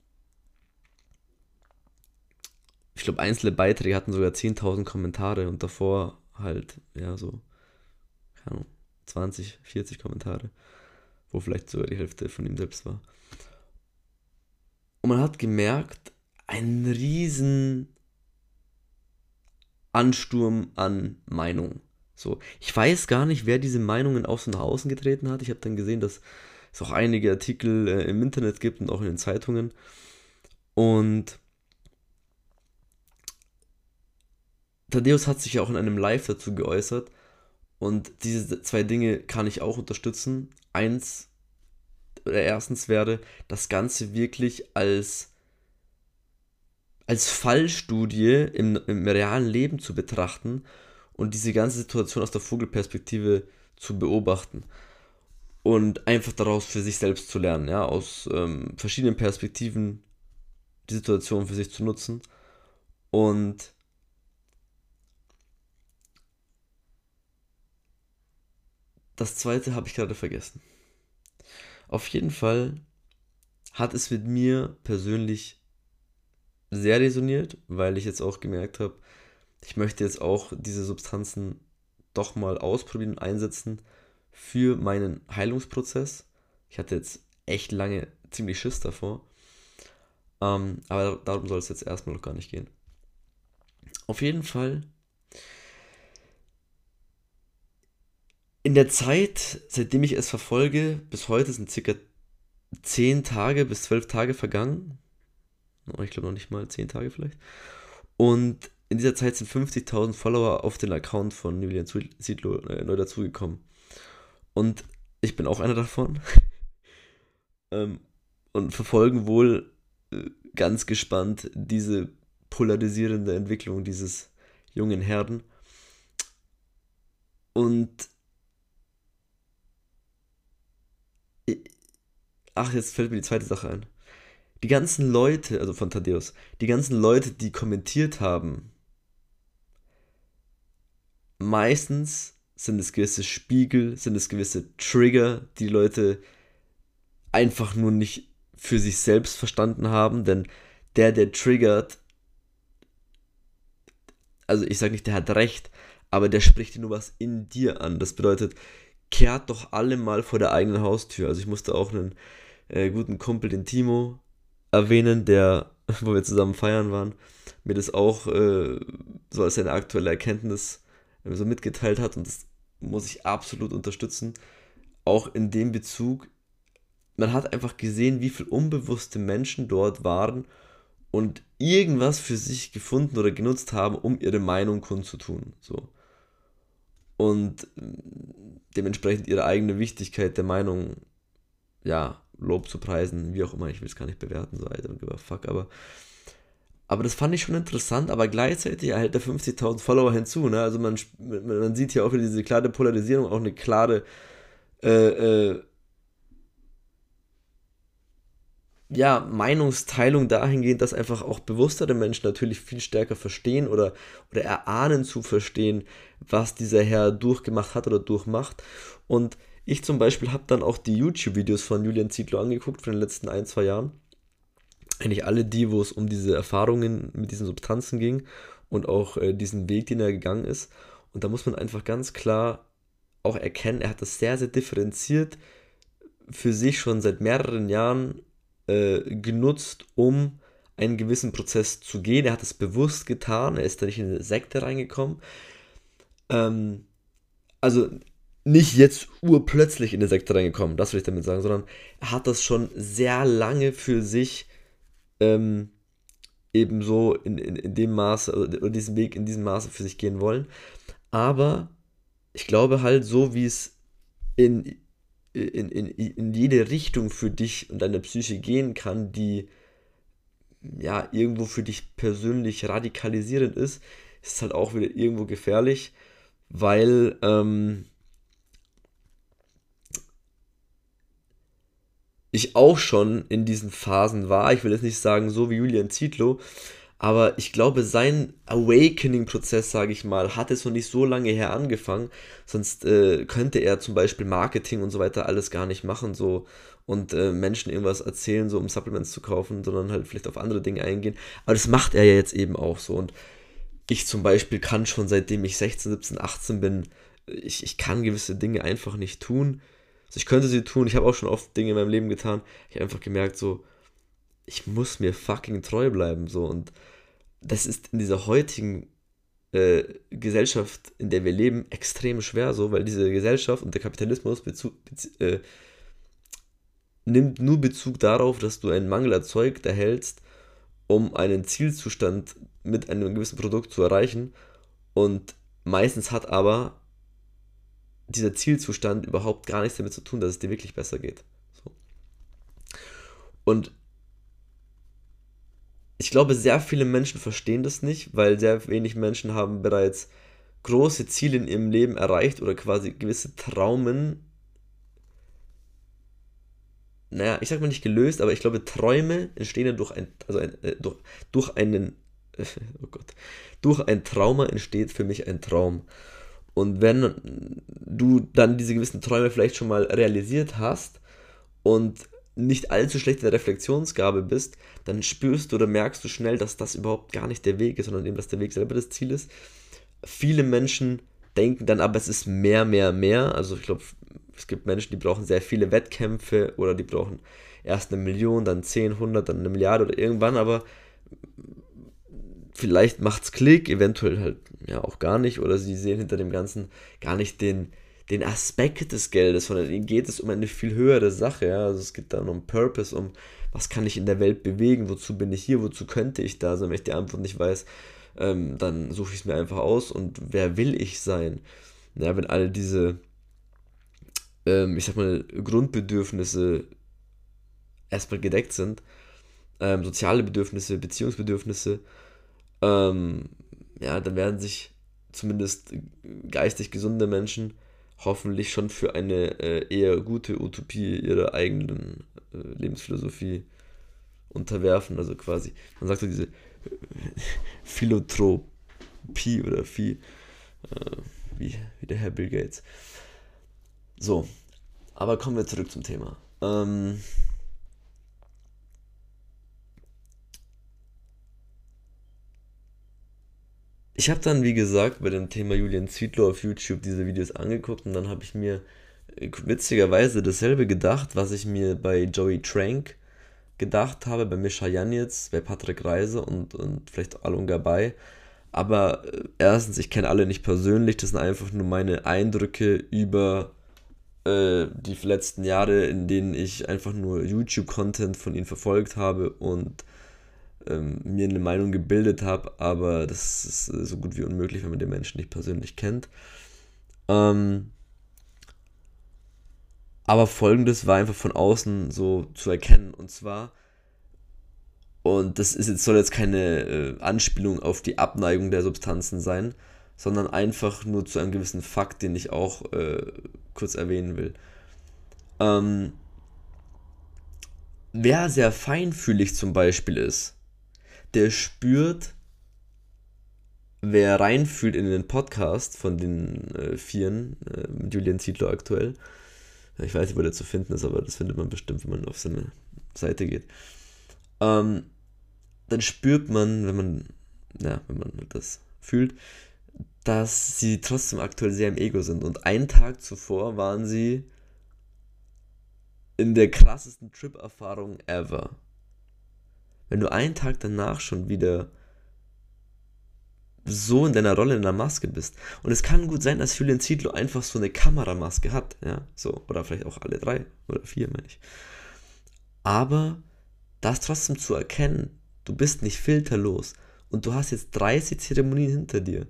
ich glaube, einzelne Beiträge hatten sogar zehntausend Kommentare und davor halt, ja, so, keine Ahnung, zwanzig, vierzig Kommentare, wo vielleicht sogar die Hälfte von ihm selbst war. Und man hat gemerkt, einen riesen Ansturm an Meinungen. So, ich weiß gar nicht, wer diese Meinungen auch so nach außen getreten hat. Ich habe dann gesehen, dass es auch einige Artikel äh, im Internet gibt und auch in den Zeitungen. Und Thaddeus hat sich ja auch in einem Live dazu geäußert. Und diese zwei Dinge kann ich auch unterstützen. Eins, oder erstens wäre, das Ganze wirklich als, als Fallstudie im, im realen Leben zu betrachten und diese ganze Situation aus der Vogelperspektive zu beobachten und einfach daraus für sich selbst zu lernen, ja, aus ähm, verschiedenen Perspektiven die Situation für sich zu nutzen. Und das zweite habe ich gerade vergessen. Auf jeden Fall hat es mit mir persönlich sehr resoniert, weil ich jetzt auch gemerkt habe, ich möchte jetzt auch diese Substanzen doch mal ausprobieren und einsetzen für meinen Heilungsprozess. Ich hatte jetzt echt lange ziemlich Schiss davor, ähm, aber darum soll es jetzt erstmal noch gar nicht gehen. Auf jeden Fall, in der Zeit, seitdem ich es verfolge, bis heute sind circa zehn Tage bis zwölf Tage vergangen. Ich glaube noch nicht mal zehn Tage vielleicht. Und in dieser Zeit sind fünfzigtausend Follower auf den Account von Julian Zietlow äh, neu dazugekommen. Und ich bin auch einer davon. ähm, und verfolgen wohl äh, ganz gespannt diese polarisierende Entwicklung dieses jungen Herrn. Und ach, jetzt fällt mir die zweite Sache ein. Die ganzen Leute, also von Thaddeus, die ganzen Leute, die kommentiert haben, meistens sind es gewisse Spiegel, sind es gewisse Trigger, die Leute einfach nur nicht für sich selbst verstanden haben, denn der, der triggert, also ich sage nicht, der hat recht, aber der spricht dir nur was in dir an. Das bedeutet, kehrt doch alle mal vor der eigenen Haustür. Also ich musste auch einen äh, guten Kumpel, den Timo, erwähnen, der, wo wir zusammen feiern waren, mir das auch äh, so als eine aktuelle Erkenntnis äh, so mitgeteilt hat und das muss ich absolut unterstützen. Auch in dem Bezug, man hat einfach gesehen, wie viele unbewusste Menschen dort waren und irgendwas für sich gefunden oder genutzt haben, um ihre Meinung kundzutun. So. Und dementsprechend ihre eigene Wichtigkeit der Meinung, ja, Lob zu preisen, wie auch immer, ich will es gar nicht bewerten, so I don't give a fuck, aber, aber das fand ich schon interessant, aber gleichzeitig erhält er fünfzigtausend Follower hinzu, ne? Also man, man sieht hier auch wieder diese klare Polarisierung, auch eine klare, äh, äh, ja, Meinungsteilung dahingehend, dass einfach auch bewusstere Menschen natürlich viel stärker verstehen oder, oder erahnen zu verstehen, was dieser Herr durchgemacht hat oder durchmacht. Und ich zum Beispiel habe dann auch die YouTube-Videos von Julian Zietlow angeguckt von den letzten ein, zwei Jahren. Eigentlich alle die, wo es um diese Erfahrungen mit diesen Substanzen ging und auch äh, diesen Weg, den er gegangen ist. Und da muss man einfach ganz klar auch erkennen, er hat das sehr, sehr differenziert für sich schon seit mehreren Jahren äh, genutzt, um einen gewissen Prozess zu gehen. Er hat es bewusst getan, er ist da nicht in eine Sekte reingekommen. Ähm, also nicht jetzt urplötzlich in eine Sekte reingekommen, das will ich damit sagen, sondern er hat das schon sehr lange für sich ähm, ebenso in, in, in dem Maße oder diesen Weg in diesem Maße für sich gehen wollen. Aber ich glaube halt, so wie es in, in, in, in jede Richtung für dich und deine Psyche gehen kann, die ja irgendwo für dich persönlich radikalisierend ist, ist es halt auch wieder irgendwo gefährlich, weil ähm, ich auch schon in diesen Phasen war. Ich will jetzt nicht sagen, so wie Julian Zietlow, aber ich glaube, sein Awakening-Prozess, sage ich mal, hat es noch nicht so lange her angefangen. Sonst äh, könnte er zum Beispiel Marketing und so weiter alles gar nicht machen so und äh, Menschen irgendwas erzählen, so um Supplements zu kaufen, sondern halt vielleicht auf andere Dinge eingehen. Aber das macht er ja jetzt eben auch so. Und ich zum Beispiel kann schon seitdem ich sechzehn, siebzehn, achtzehn bin, ich, ich kann gewisse Dinge einfach nicht tun. Also ich könnte sie tun, ich habe auch schon oft Dinge in meinem Leben getan. Ich habe einfach gemerkt, so, ich muss mir fucking treu bleiben. So. Und das ist in dieser heutigen äh, Gesellschaft, in der wir leben, extrem schwer so, weil diese Gesellschaft und der Kapitalismus Bezug, Bezie- äh, nimmt nur Bezug darauf, dass du einen Mangel erzeugt, erhältst, um einen Zielzustand mit einem gewissen Produkt zu erreichen. Und meistens hat aber dieser Zielzustand überhaupt gar nichts damit zu tun, dass es dir wirklich besser geht. So. Und ich glaube, sehr viele Menschen verstehen das nicht, weil sehr wenig Menschen haben bereits große Ziele in ihrem Leben erreicht oder quasi gewisse Traumen, naja, ich sag mal nicht gelöst, aber ich glaube, Träume entstehen ja durch ein, also ein, äh, durch, durch einen, äh, oh Gott, durch ein Trauma entsteht für mich ein Traum. Und wenn du dann diese gewissen Träume vielleicht schon mal realisiert hast und nicht allzu schlecht in der Reflexionsgabe bist, dann spürst du oder merkst du schnell, dass das überhaupt gar nicht der Weg ist, sondern eben, dass der Weg selber das Ziel ist. Viele Menschen denken dann aber, es ist mehr, mehr, mehr. Also ich glaube, es gibt Menschen, die brauchen sehr viele Wettkämpfe oder die brauchen erst eine Million, dann zehn, hundert, dann eine Milliarde oder irgendwann, aber vielleicht macht's Klick, eventuell halt ja auch gar nicht, oder sie sehen hinter dem Ganzen gar nicht den, den Aspekt des Geldes, sondern ihnen geht es um eine viel höhere Sache, ja, also es geht dann um Purpose, um was kann ich in der Welt bewegen, wozu bin ich hier, wozu könnte ich da, also wenn ich die Antwort nicht weiß, ähm, dann suche ich es mir einfach aus und wer will ich sein? Ja, wenn alle diese, ähm, ich sag mal, Grundbedürfnisse erstmal gedeckt sind, ähm, soziale Bedürfnisse, Beziehungsbedürfnisse, ähm, ja, dann werden sich zumindest geistig gesunde Menschen hoffentlich schon für eine äh, eher gute Utopie ihrer eigenen äh, Lebensphilosophie unterwerfen. Also quasi, man sagt so diese Philotropie oder Phi, äh, wie, wie der Herr Bill Gates. So, aber kommen wir zurück zum Thema. Ähm, Ich habe dann, wie gesagt, bei dem Thema Julian Zietlow auf YouTube diese Videos angeguckt und dann habe ich mir äh, witzigerweise dasselbe gedacht, was ich mir bei Joey Trank gedacht habe, bei Mischa Janitz, bei Patrick Reise und, und vielleicht Alun Gabay. Aber äh, erstens, ich kenne alle nicht persönlich, das sind einfach nur meine Eindrücke über äh, die letzten Jahre, in denen ich einfach nur YouTube-Content von ihnen verfolgt habe und ähm, mir eine Meinung gebildet habe, aber das ist äh, so gut wie unmöglich, wenn man den Menschen nicht persönlich kennt. Ähm, aber folgendes war einfach von außen so zu erkennen, und zwar, und das ist jetzt, soll jetzt keine äh, Anspielung auf die Abneigung der Substanzen sein, sondern einfach nur zu einem gewissen Fakt, den ich auch äh, kurz erwähnen will. Ähm, wer sehr feinfühlig zum Beispiel ist, der spürt, wer reinfühlt in den Podcast von den äh, Vieren, äh, mit Julian Zietlow aktuell, ich weiß nicht, wo der zu finden ist, aber das findet man bestimmt, wenn man auf seine Seite geht, ähm, dann spürt man, wenn man, ja, wenn man das fühlt, dass sie trotzdem aktuell sehr im Ego sind. Und einen Tag zuvor waren sie in der krassesten Trip-Erfahrung ever. Wenn du einen Tag danach schon wieder so in deiner Rolle in der Maske bist. Und es kann gut sein, dass Julian Zietlow einfach so eine Kameramaske hat, ja, so, oder vielleicht auch alle drei oder vier, meine ich. Aber das trotzdem zu erkennen, du bist nicht filterlos und du hast jetzt dreißig Zeremonien hinter dir.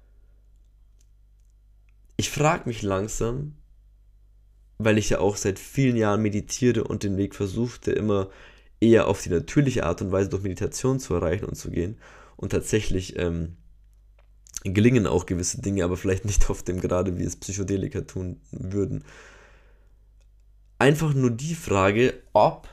Ich frage mich langsam, weil ich ja auch seit vielen Jahren meditiere und den Weg versuchte, immer eher auf die natürliche Art und Weise durch Meditation zu erreichen und zu gehen. Und tatsächlich ähm, gelingen auch gewisse Dinge, aber vielleicht nicht auf dem Grade, wie es Psychedelika tun würden. einfach nur die Frage, ob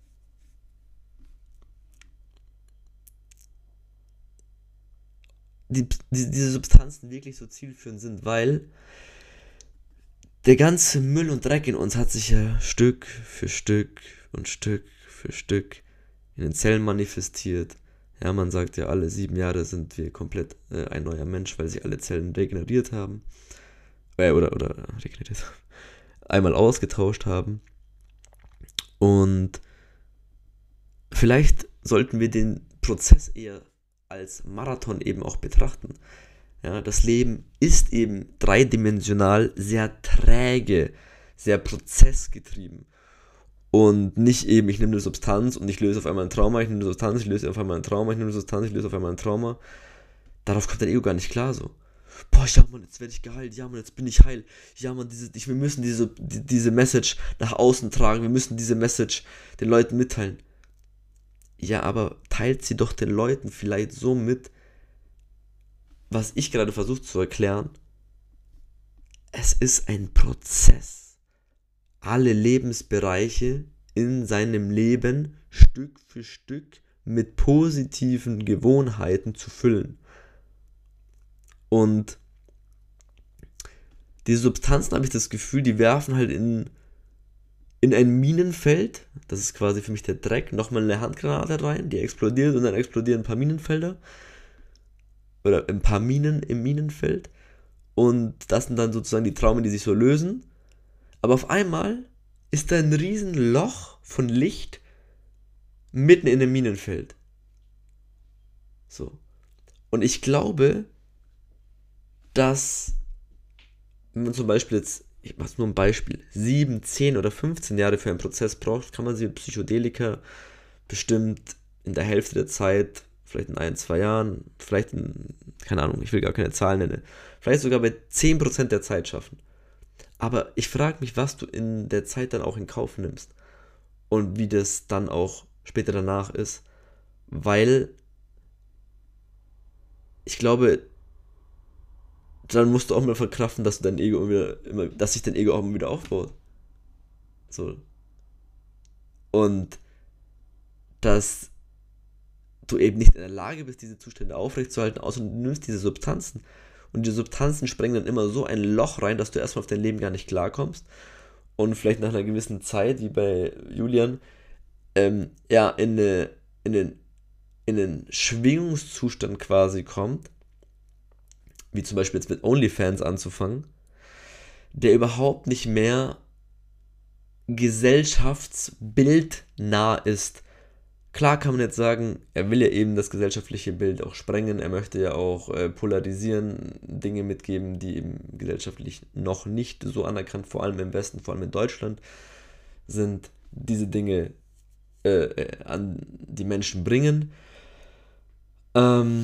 die, die, diese Substanzen wirklich so zielführend sind, weil der ganze Müll und Dreck in uns hat sich ja Stück für Stück und Stück für Stück in den Zellen manifestiert. Ja, man sagt ja, alle sieben Jahre sind wir komplett äh, ein neuer Mensch, weil sich alle Zellen regeneriert haben. Äh, oder, oder regeneriert haben. Einmal ausgetauscht haben. Und vielleicht sollten wir den Prozess eher als Marathon eben auch betrachten. Ja, das Leben ist eben dreidimensional sehr träge, sehr prozessgetrieben. Und nicht eben, ich nehme eine Substanz und ich löse auf einmal ein Trauma, ich nehme eine Substanz, ich löse auf einmal ein Trauma, ich nehme eine Substanz, ich löse auf einmal ein Trauma. Darauf kommt dein Ego gar nicht klar so. Boah, ja Mann, jetzt werde ich geheilt, ja Mann, jetzt bin ich heil. Ja Mann, diese, ich, wir müssen diese, die, diese Message nach außen tragen, wir müssen diese Message den Leuten mitteilen. Ja, aber teilt sie doch den Leuten vielleicht so mit, was ich gerade versuche zu erklären. Es ist ein Prozess. Alle Lebensbereiche in seinem Leben Stück für Stück mit positiven Gewohnheiten zu füllen. Und diese Substanzen, habe ich das Gefühl, die werfen halt in, in ein Minenfeld, das ist quasi für mich der Dreck, nochmal eine Handgranate rein, die explodiert und dann explodieren ein paar Minenfelder. Oder ein paar Minen im Minenfeld. Und das sind dann sozusagen die Traumen, die sich so lösen. Aber auf einmal ist da ein riesen Loch von Licht mitten in dem Minenfeld. So. Und ich glaube, dass, wenn man zum Beispiel jetzt, ich mache nur ein Beispiel, sieben, zehn oder fünfzehn Jahre für einen Prozess braucht, kann man sie mit Psychedelika bestimmt in der Hälfte der Zeit, vielleicht in ein, zwei Jahren, vielleicht in, keine Ahnung, ich will gar keine Zahlen nennen, vielleicht sogar bei zehn Prozent der Zeit schaffen. Aber ich frage mich, was du in der Zeit dann auch in Kauf nimmst und wie das dann auch später danach ist, weil ich glaube, dann musst du auch mal verkraften, dass du dein Ego immer, immer dass sich dein Ego auch immer wieder aufbaut. So. Und dass du eben nicht in der Lage bist, diese Zustände aufrechtzuerhalten, außer du nimmst diese Substanzen. Und die Substanzen sprengen dann immer so ein Loch rein, dass du erstmal auf dein Leben gar nicht klarkommst. Und vielleicht nach einer gewissen Zeit, wie bei Julian, ähm, ja, in, eine, in, den, in einen Schwingungszustand quasi kommt, wie zum Beispiel jetzt mit OnlyFans anzufangen, der überhaupt nicht mehr gesellschaftsbildnah ist. Klar kann man jetzt sagen, er will ja eben das gesellschaftliche Bild auch sprengen, er möchte ja auch äh, polarisieren, Dinge mitgeben, die eben gesellschaftlich noch nicht so anerkannt, vor allem im Westen, vor allem in Deutschland, sind, diese Dinge äh, äh, an die Menschen bringen. Ähm,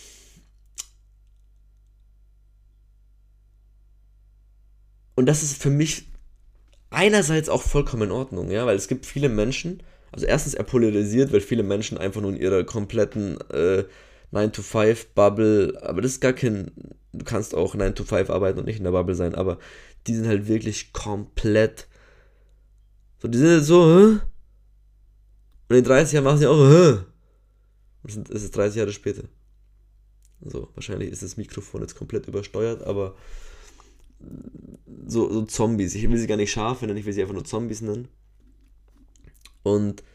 und das ist für mich einerseits auch vollkommen in Ordnung, ja, weil es gibt viele Menschen, also erstens er polarisiert, weil viele Menschen einfach nur in ihrer kompletten äh, nine to five Bubble, aber das ist gar kein, du kannst auch nine to five arbeiten und nicht in der Bubble sein, aber die sind halt wirklich komplett, so, die sind halt so, hä? Und in dreißig Jahren machen sie auch, hä? Und es ist dreißig Jahre später. So, wahrscheinlich ist das Mikrofon jetzt komplett übersteuert, aber so, so Zombies, ich will sie gar nicht scharf nennen, ich will sie einfach nur Zombies nennen. Und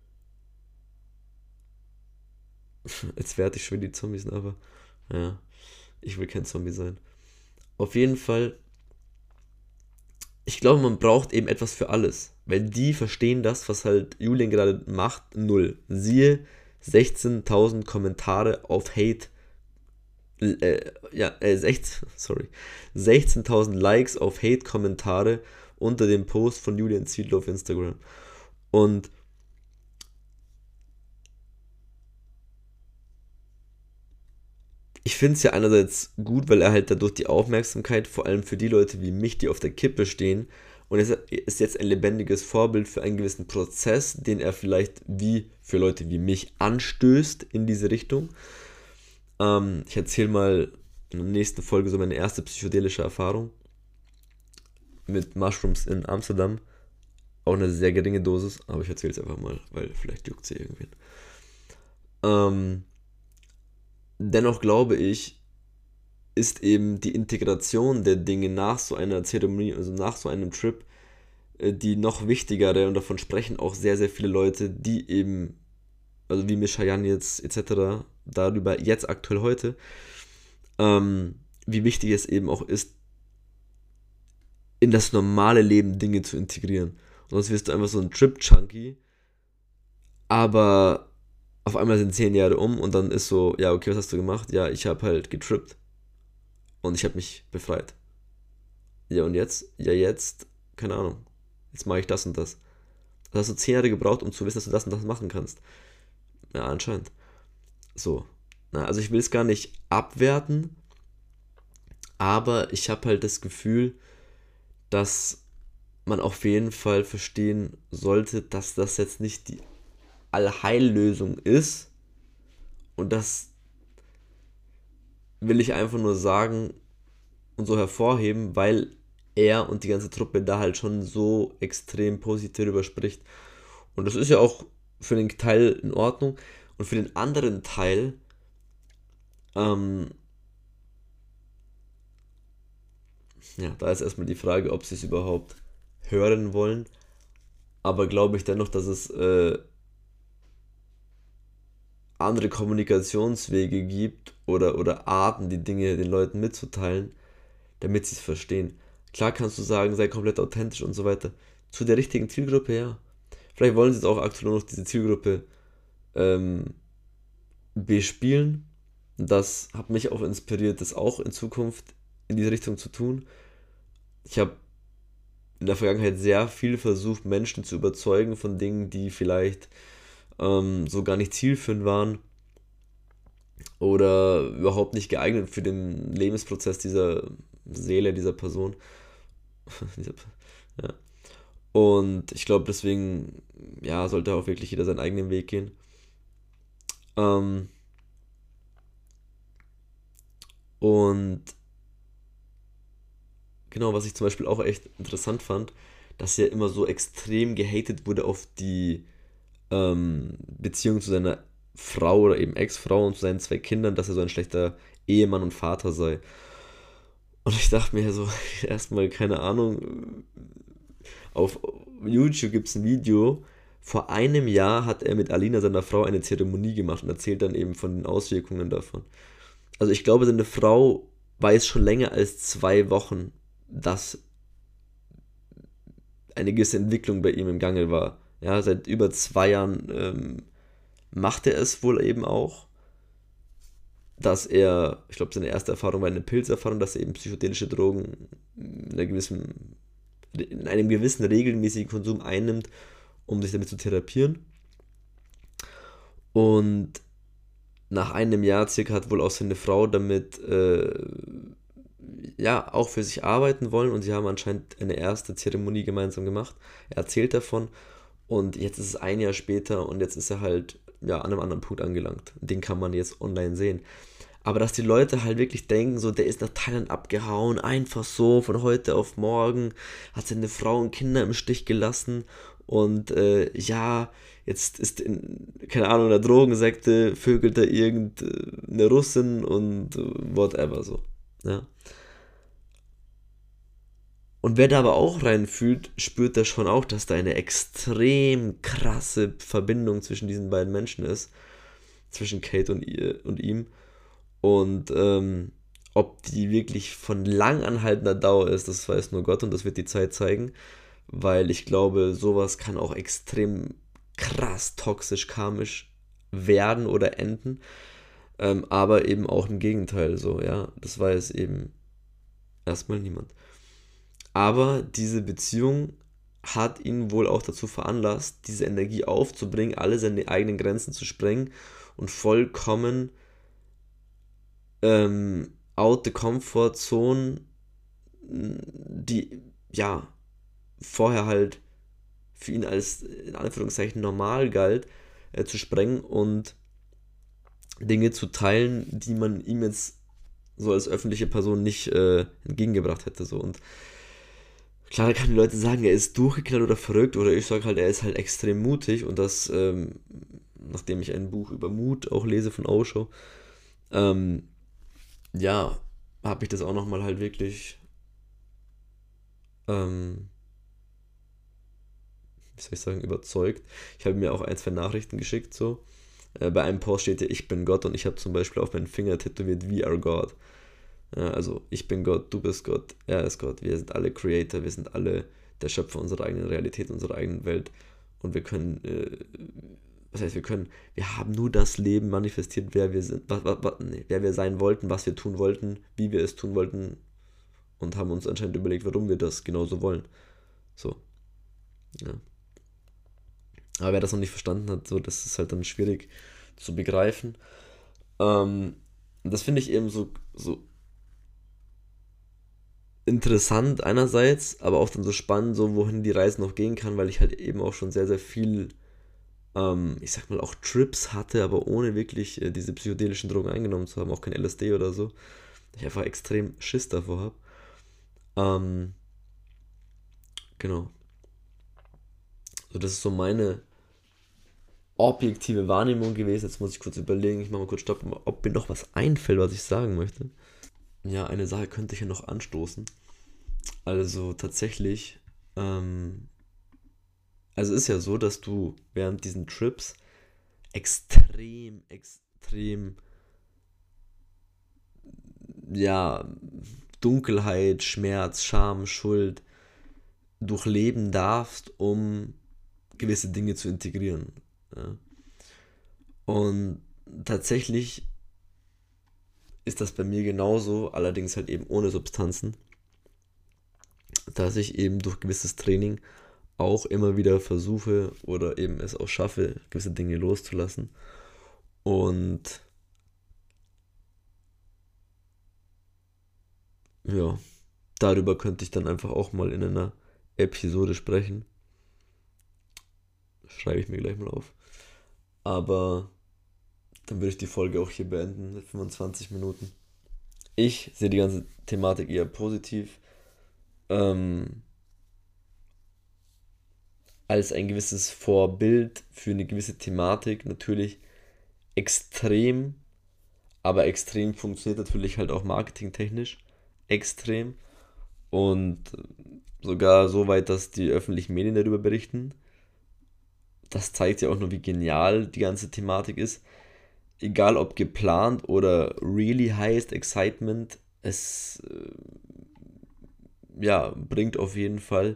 jetzt werte ich schon die Zombies, aber ja, ich will kein Zombie sein. Auf jeden Fall, ich glaube, man braucht eben etwas für alles, weil die verstehen das, was halt Julian gerade macht, null. Siehe sechzehntausend Kommentare auf Hate, äh, ja, äh, sechzehn, sorry, sechzehntausend Likes auf Hate-Kommentare unter dem Post von Julian Ziedler auf Instagram. Und ich finde es ja einerseits gut, weil er halt dadurch die Aufmerksamkeit, vor allem für die Leute wie mich, die auf der Kippe stehen, und es ist jetzt ein lebendiges Vorbild für einen gewissen Prozess, den er vielleicht wie für Leute wie mich anstößt in diese Richtung. Ähm, ich erzähle mal in der nächsten Folge so meine erste psychedelische Erfahrung mit Mushrooms in Amsterdam. Auch eine sehr geringe Dosis, aber ich erzähle es einfach mal, weil vielleicht juckt sie irgendwen. Ähm, dennoch glaube ich, ist eben die Integration der Dinge nach so einer Zeremonie, also nach so einem Trip, äh, die noch wichtigere, und davon sprechen auch sehr, sehr viele Leute, die eben, also wie Mischajan jetzt et cetera, darüber jetzt aktuell heute, ähm, wie wichtig es eben auch ist, in das normale Leben Dinge zu integrieren. Und sonst wirst du einfach so ein Trip-Junkie, aber auf einmal sind zehn Jahre um und dann ist so, ja, okay, was hast du gemacht? Ja, ich habe halt getrippt und ich habe mich befreit. Ja, und jetzt? Ja, jetzt, keine Ahnung. Jetzt mache ich das und das. Da hast du zehn Jahre gebraucht, um zu wissen, dass du das und das machen kannst. Ja, anscheinend. So. Na, also ich will es gar nicht abwerten, aber ich habe halt das Gefühl, dass man auf jeden Fall verstehen sollte, dass das jetzt nicht die Allheillösung ist. Und das will ich einfach nur sagen und so hervorheben, weil er und die ganze Truppe da halt schon so extrem positiv darüber spricht. Und das ist ja auch für den Teil in Ordnung. Und für den anderen Teil, ähm, ja, da ist erstmal die Frage, ob sie es überhaupt hören wollen. Aber glaube ich dennoch, dass es äh, andere Kommunikationswege gibt oder, oder Arten, die Dinge den Leuten mitzuteilen, damit sie es verstehen. Klar kannst du sagen, sei komplett authentisch und so weiter. Zu der richtigen Zielgruppe, ja. Vielleicht wollen sie jetzt auch aktuell noch diese Zielgruppe ähm, bespielen. Das hat mich auch inspiriert, das auch in Zukunft in diese Richtung zu tun. Ich habe in der Vergangenheit sehr viel versucht, Menschen zu überzeugen von Dingen, die vielleicht ähm, so gar nicht zielführend waren oder überhaupt nicht geeignet für den Lebensprozess dieser Seele, dieser Person. Ja. Und ich glaube, deswegen, ja, sollte auch wirklich jeder seinen eigenen Weg gehen. Ähm, und genau, was ich zum Beispiel auch echt interessant fand, dass er immer so extrem gehatet wurde auf die ähm, Beziehung zu seiner Frau oder eben Ex-Frau und zu seinen zwei Kindern, dass er so ein schlechter Ehemann und Vater sei. Und ich dachte mir so, erstmal, keine Ahnung, auf YouTube gibt es ein Video. Vor einem Jahr hat er mit Alina, seiner Frau, eine Zeremonie gemacht und erzählt dann eben von den Auswirkungen davon. Also ich glaube, seine Frau weiß schon länger als zwei Wochen, dass eine gewisse Entwicklung bei ihm im Gange war. Ja, seit über zwei Jahren ähm, macht er es wohl eben auch, dass er, ich glaube, seine erste Erfahrung war eine Pilzerfahrung, dass er eben psychedelische Drogen in, einer gewissen, in einem gewissen regelmäßigen Konsum einnimmt, um sich damit zu therapieren. Und nach einem Jahr circa hat wohl auch seine Frau damit äh, ja auch für sich arbeiten wollen und sie haben anscheinend eine erste Zeremonie gemeinsam gemacht. Er erzählt davon und jetzt ist es ein Jahr später und jetzt ist er halt ja an einem anderen Punkt angelangt. Den kann man jetzt online sehen. Aber dass die Leute halt wirklich denken, so, der ist nach Thailand abgehauen, einfach so, von heute auf morgen, hat seine Frau und Kinder im Stich gelassen und äh, ja, jetzt ist in, keine Ahnung, in der Drogensekte, vögelt er irgendeine Russin und äh, whatever so. Ja. Und wer da aber auch reinfühlt, spürt da schon auch, dass da eine extrem krasse Verbindung zwischen diesen beiden Menschen ist, zwischen Kate und, ihr, und ihm. Und ähm, ob die wirklich von lang anhaltender Dauer ist, das weiß nur Gott und das wird die Zeit zeigen, weil ich glaube, sowas kann auch extrem krass toxisch, karmisch werden oder enden, ähm, aber eben auch im Gegenteil so, ja, das weiß eben erstmal niemand. Aber diese Beziehung hat ihn wohl auch dazu veranlasst, diese Energie aufzubringen, alle seine eigenen Grenzen zu sprengen und vollkommen ähm, out the comfort zone, die ja vorher halt für ihn als in Anführungszeichen normal galt, äh, zu sprengen und Dinge zu teilen, die man ihm jetzt so als öffentliche Person nicht äh, entgegengebracht hätte. So. Und Klar, da kann die Leute sagen, er ist durchgeknallt oder verrückt, oder ich sage halt, er ist halt extrem mutig, und das, ähm, nachdem ich ein Buch über Mut auch lese von Osho, ähm, ja, habe ich das auch nochmal halt wirklich, ähm, wie soll ich sagen, überzeugt. Ich habe mir auch ein, zwei Nachrichten geschickt, so. Äh, bei einem Post steht ja, ich bin Gott, und ich habe zum Beispiel auf meinen Finger tätowiert, we are God. Ja, also, ich bin Gott, du bist Gott, er ist Gott, wir sind alle Creator, wir sind alle der Schöpfer unserer eigenen Realität, unserer eigenen Welt, und wir können, äh, was heißt wir können, wir haben nur das Leben manifestiert, wer wir sind, was, was, nee, wer wir sein wollten, was wir tun wollten, wie wir es tun wollten, und haben uns anscheinend überlegt, warum wir das genauso wollen. So, ja. Aber wer das noch nicht verstanden hat, so, das ist halt dann schwierig zu begreifen. Ähm, Das finde ich eben so, so interessant einerseits, aber auch dann so spannend, so wohin die Reise noch gehen kann, weil ich halt eben auch schon sehr, sehr viel, ähm, ich sag mal, auch Trips hatte, aber ohne wirklich äh, diese psychedelischen Drogen eingenommen zu haben, auch kein L S D oder so. Ich einfach extrem Schiss davor habe. Ähm, genau. So, das ist so meine objektive Wahrnehmung gewesen. Jetzt muss ich kurz überlegen, ich mache mal kurz Stopp, ob mir noch was einfällt, was ich sagen möchte. Ja, eine Sache könnte ich ja noch anstoßen. Also tatsächlich, ähm, also es ist ja so, dass du während diesen Trips extrem, extrem, ja, Dunkelheit, Schmerz, Scham, Schuld durchleben darfst, um gewisse Dinge zu integrieren. Ja. Und tatsächlich ist das bei mir genauso, allerdings halt eben ohne Substanzen, dass ich eben durch gewisses Training auch immer wieder versuche oder eben es auch schaffe, gewisse Dinge loszulassen. Und ja, darüber könnte ich dann einfach auch mal in einer Episode sprechen. Schreibe ich mir gleich mal auf. Aber dann würde ich die Folge auch hier beenden mit fünfundzwanzig Minuten. Ich sehe die ganze Thematik eher positiv. Ähm, als ein gewisses Vorbild für eine gewisse Thematik natürlich extrem, aber extrem funktioniert natürlich halt auch marketingtechnisch extrem, und sogar so weit, dass die öffentlichen Medien darüber berichten. Das zeigt ja auch nur, wie genial die ganze Thematik ist. Egal ob geplant oder really highest excitement, es äh, ja, bringt auf jeden Fall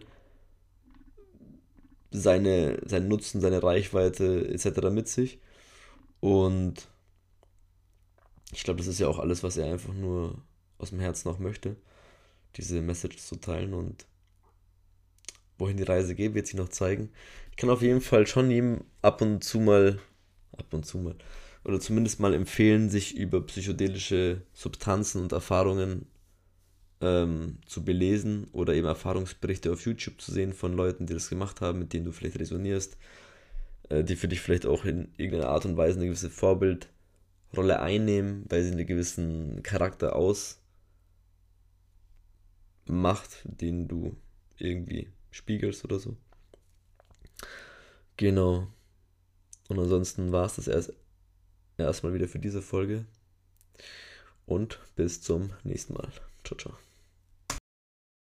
seine, seinen Nutzen, seine Reichweite et cetera mit sich. Und ich glaube, das ist ja auch alles, was er einfach nur aus dem Herzen auch möchte, diese Message zu teilen. Und wohin die Reise geht, wird sich noch zeigen. Ich kann auf jeden Fall schon ihm ab und zu mal, ab und zu mal, oder zumindest mal empfehlen, sich über psychedelische Substanzen und Erfahrungen ähm, zu belesen, oder eben Erfahrungsberichte auf YouTube zu sehen von Leuten, die das gemacht haben, mit denen du vielleicht resonierst, äh, die für dich vielleicht auch in irgendeiner Art und Weise eine gewisse Vorbildrolle einnehmen, weil sie einen gewissen Charakter ausmacht, den du irgendwie spiegelst oder so. Genau. Und ansonsten war es das erst erstmal wieder für diese Folge, und bis zum nächsten Mal. Ciao, ciao.